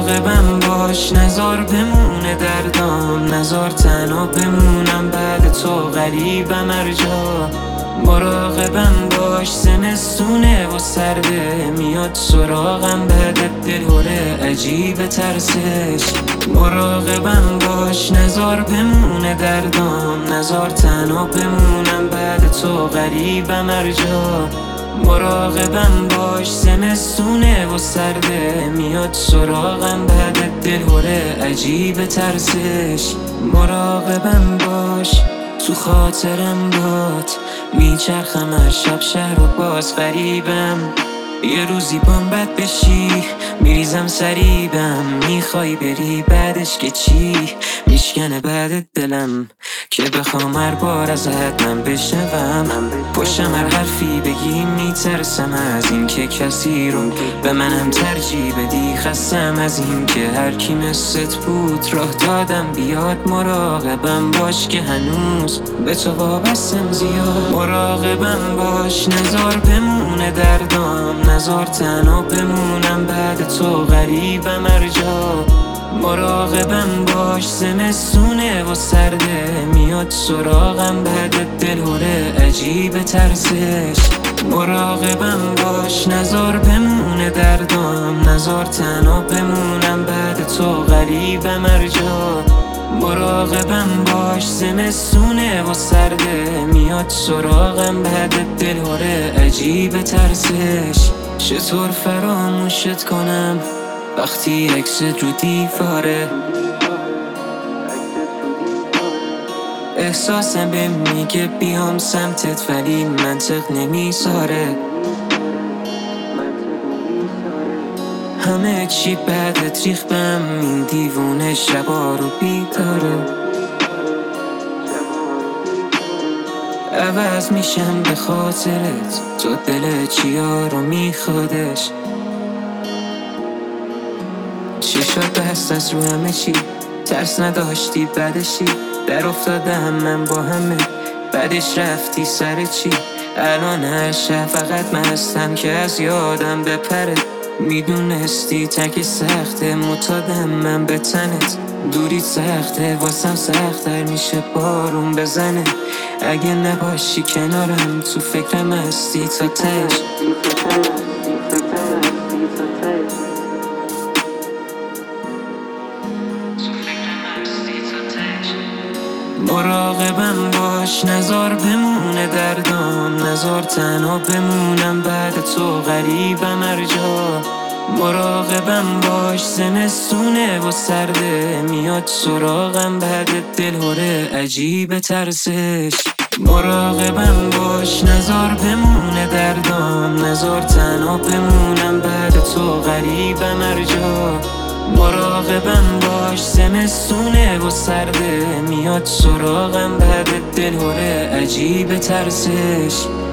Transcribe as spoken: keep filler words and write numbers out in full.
مراقبم باش، نزار بمونه دردام، نزار تنها بمونم بعد تو غریبم ارجا. مراقبم باش زمستونه و سرده، میاد سراغم بعد دلهوره عجیب ترسش. مراقبم باش نزار بمونه دردام، نزار تنها بمونم بعد تو غریبم ارجا. مراقبم باش زمستونه و سرده، میاد سراغم بعد دلهوره عجیب ترسش. مراقبم باش تو خاطرم باد، میچرخم هر شب شهر و باز غریبم. یه روزی بام بد بشی میریزم سریبم، میخوای بری بعدش که چی؟ میشکنه بعد دلم که بخوام هر بار ازت من بشنوم. پشتم هر حرفی بگی میترسم از این که کسی رو به منم ترجیح بدی. خستم از این که هر کی مثلت بود راه دادم بیاد. مراقبم باش که هنوز به تو وابستم زیاد. مراقبم باش نزار بمونه دردام، نزار تنها بمونم بعد تو غریبم ارجا. مراقبم باش زمستونه و سرده، میاد سراغم بعد دلهوره عجیب ترسش. مراقبم باش نزار بمونه دردام، نزار تنها بمونم بعد تو غریبم ارجا. مراقبم باش زمستونه و سرده، میاد سراغم بعد دلهوره عجیب ترسش. چطور فراموشت کنم وقتی عکست رو دیواره؟ احساسم به میگه بیام سمتت ولی منطق نمیذاره. همه چی بعدت ریخ بهم، این دیوونه شبا رو بیداره. عوض میشم به خاطرت، تو دل چیا رو میخوادش. چشات بست از رو همه چی، ترس نداشتی بعدشی. در افتادم من با همه بعدش رفتی سر چی؟ الان هر شب فقط مستم که از یادم بپره. میدونستی تک سخته معتادم من به تنت. دوری سخته واسم سخت‌تر میشه بارون بزنه. اگه نباشی کنارم تو فکرم هستی تا تهش. مراقبم باش نزار بمونه دردام، نزار تنها بمونم بعد تو غریبم ارجا. مراقبم باش زمستونه و سرده، میاد سراغم بعد دلهوره عجیب ترسش. مراقبم باش نزار بمونه دردام، نزار تنها بمونم بعد تو غریبم ارجا. مراقبم باش زمستونه و سرده، میاد سراغم بعد دلهوره عجیب ترسش.